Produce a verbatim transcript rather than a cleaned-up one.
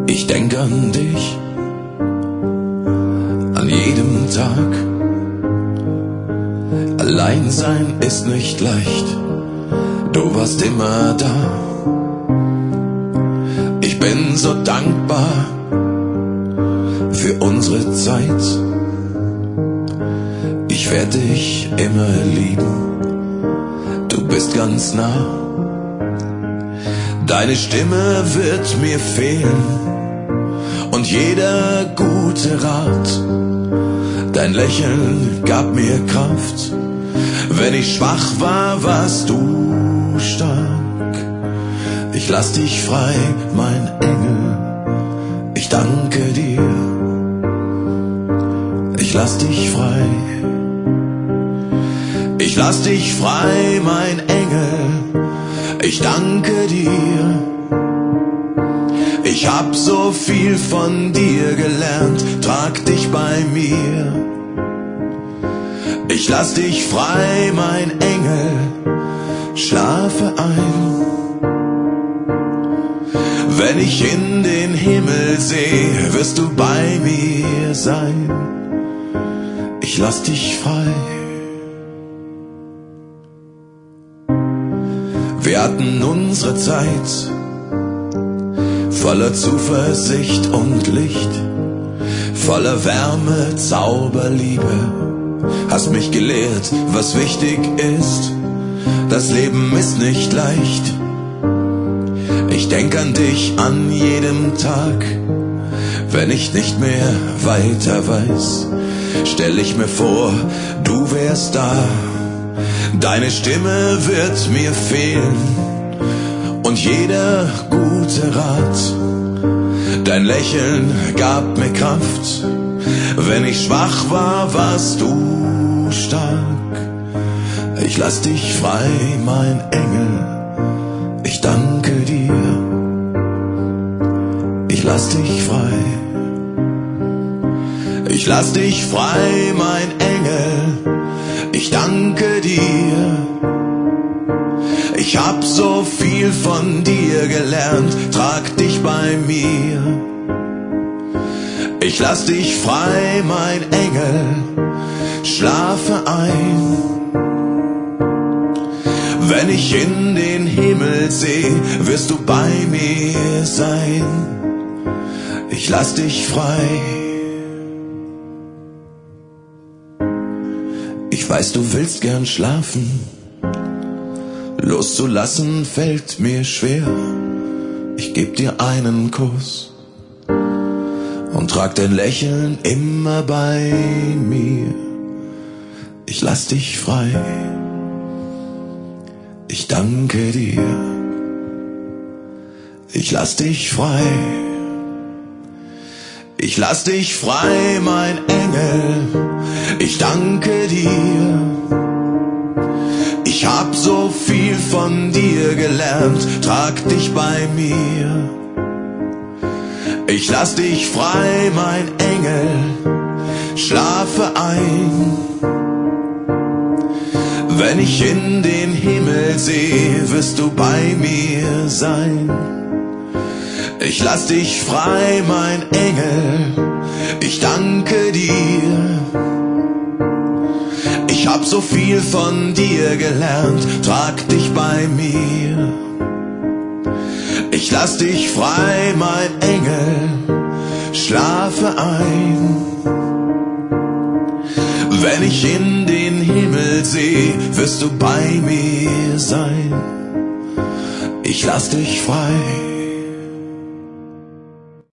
Ich denk an dich, an jedem Tag. Allein sein ist nicht leicht, du warst immer da. Ich bin so dankbar für unsere Zeit. Ich werde dich immer lieben, du bist ganz nah. Deine Stimme wird mir fehlen und jeder gute Rat. Dein Lächeln gab mir Kraft, wenn ich schwach war, warst du stark. Ich lass dich frei, mein Engel, ich danke dir. Ich lass dich frei. Ich lass dich frei, mein Engel, ich danke dir. Ich hab so viel von dir gelernt, trag dich bei mir. Ich lass dich frei, mein Engel, schlafe ein. Wenn ich in den Himmel sehe, wirst du bei mir sein. Ich lass dich frei. Wir hatten unsere Zeit voller Zuversicht und Licht, voller Wärme, Zauberliebe. Hast mich gelehrt, was wichtig ist. Das Leben ist nicht leicht. Ich denk an dich an jedem Tag. Wenn ich nicht mehr weiter weiß, stell ich mir vor, du wärst da. Deine Stimme wird mir fehlen und jeder gute Rat. Dein Lächeln gab mir Kraft, wenn ich schwach war, warst du stark. Ich lass dich frei, mein Engel, ich danke dir. Ich lass dich frei. Ich lass dich frei, mein Engel, ich danke dir. Ich hab so viel von dir gelernt, trag dich bei mir. Ich lass dich frei, mein Engel, schlafe ein. Wenn ich in den Himmel seh, wirst du bei mir sein. Ich lass dich frei. Ich weiß, du willst gern schlafen. Loszulassen fällt mir schwer. Ich geb dir einen Kuss und trag dein Lächeln immer bei mir. Ich lass dich frei. Ich danke dir. Ich lass dich frei. Ich lass dich frei, mein Engel, ich danke dir. Ich hab so viel von dir gelernt, trag dich bei mir. Ich lass dich frei, mein Engel, schlafe ein. Wenn ich in den Himmel seh, wirst du bei mir sein. Ich lass dich frei, mein Engel, ich danke dir. Ich hab so viel von dir gelernt, trag dich bei mir. Ich lass dich frei, mein Engel, schlafe ein. Wenn ich in den Himmel seh, wirst du bei mir sein. Ich lass dich frei.